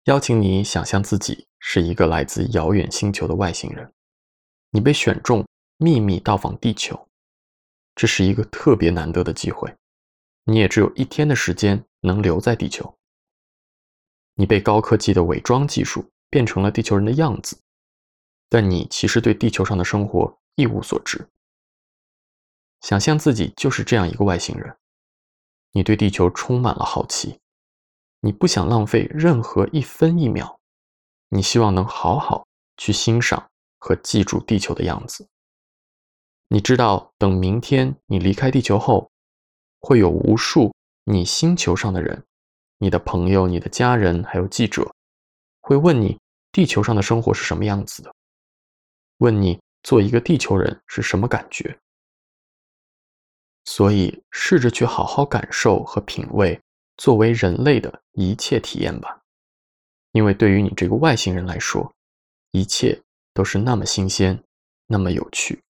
邀请你想象自己是一个来自遥远星球的外星人，你被选中秘密到访地球，这是一个特别难得的机会。你也只有1天的时间能留在地球。你被高科技的伪装技术变成了地球人的样子，但你其实对地球上的生活一无所知。想象自己就是这样一个外星人，你对地球充满了好奇，你不想浪费任何1分1秒，你希望能好好去欣赏和记住地球的样子。你知道，等明天你离开地球后，会有无数你星球上的人，你的朋友、你的家人，还有记者，会问你地球上的生活是什么样子的，问你做一个地球人是什么感觉。所以，试着去好好感受和品味作为人类的一切体验吧。因为对于你这个外星人来说，一切都是那么新鲜，那么有趣。